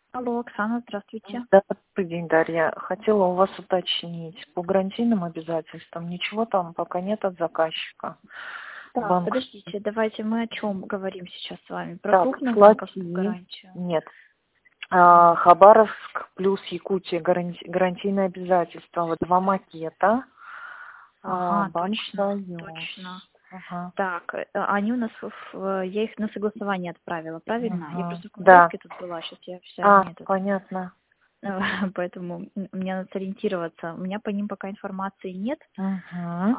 Алло, Оксана, здравствуйте. Да, добрый день, Дарья. Хотела у вас уточнить. По гарантийным обязательствам ничего там пока нет от заказчика. Так, Банк. подождите, давайте мы о чем говорим сейчас с вами? Про Так, крупную банковскую плати. гарантию? Нет. Хабаровск плюс Якутия гарантийные обязательства. Вот 2 макета. Ага, Банк точно, Союз. точно. Ага. Так, они у нас, я их на согласование отправила, правильно? Я Ага. просто в Да. командировке тут была, сейчас я вся не этот. Понятно. Поэтому мне надо сориентироваться. У меня по ним пока информации нет, Угу.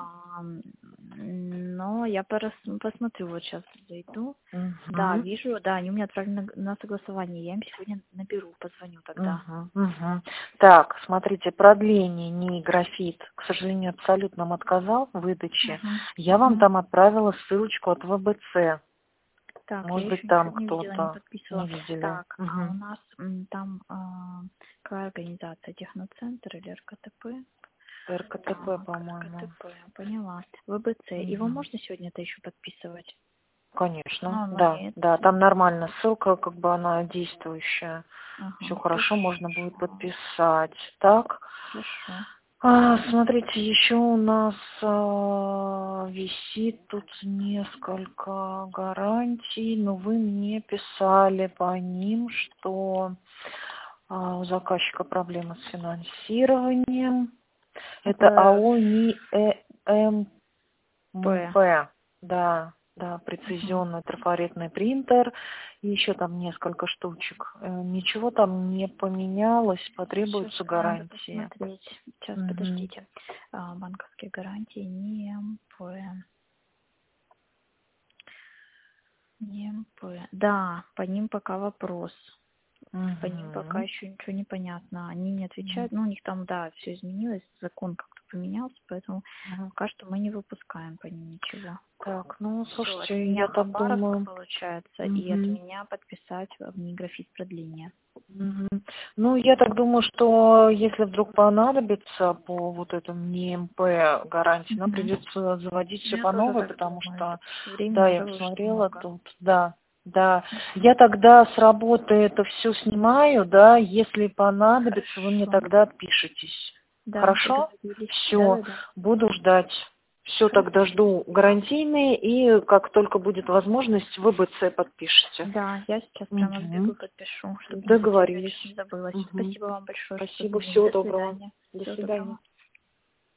но я посмотрю, вот сейчас зайду. Да, Угу. вижу, да, они у меня отправлены на согласование. Я им сегодня наберу, позвоню тогда. Угу. Так, смотрите, продление НИИ графит, к сожалению, абсолютно нам отказал в выдаче. Мгм, Я вам мгм. там отправила ссылочку от ВБЦ. Так, я Может быть, еще там ничего не видела, не кто-то подписывала. не видели. Так, а у Угу. нас там какая организация? Техноцентр или РКТП? РКТП, Так, по-моему. РКТП, поняла. ВБЦ. Его Угу. можно сегодня-то еще подписывать? Ну, Конечно, оно да, не это да, там самое. нормально, ссылка как бы она действующая. Все Ага, хорошо, можно будет хорошо, подписать. Так, хорошо. смотрите, еще у нас висит тут несколько гарантий, но вы мне писали по ним, что у заказчика проблемы с финансированием. Это Это АО НИЭМП, П. да, да, Мгм. прецизионный трафаретный принтер, и еще там несколько штучек. Ничего там не поменялось, Сейчас потребуются надо гарантии. посмотреть. Сейчас, Мгм. подождите. Банковские гарантии не МП. Не МП. Да, по ним пока вопрос. По ним пока Мгм. еще ничего не понятно. Они не Мгм. отвечают. Ну, у них там, да, все изменилось, закон как-то поменялся, поэтому Мгм. пока что мы не выпускаем по ним ничего. Так, ну, Все, от слушайте, меня я так Хабаровск думаю. получается, и от Мгм. меня подписать в графит продления. Мгм. Ну, я так думаю, что если вдруг понадобится по вот этому НИМП гарантии, нам Мгм. придется заводить все Я по тоже новой, так потому думаю. что, Времени да, я уже вышло посмотрела много. тут, да, да. Я тогда с работы это все снимаю, да, если понадобится, вы мне Хорошо. тогда отпишитесь. Да, Хорошо? договорились. Все, Да-да-да. буду ждать. Все, Хорошо. тогда жду гарантийные, и как только будет возможность, вы БЦ подпишете. Да, я сейчас прямо Угу. сбегу, подпишу, чтобы не Договорились. чуть не забылась. Угу. Спасибо вам большое, что Спасибо, позвонили. всего До доброго. свидания. До Всего свидания. доброго.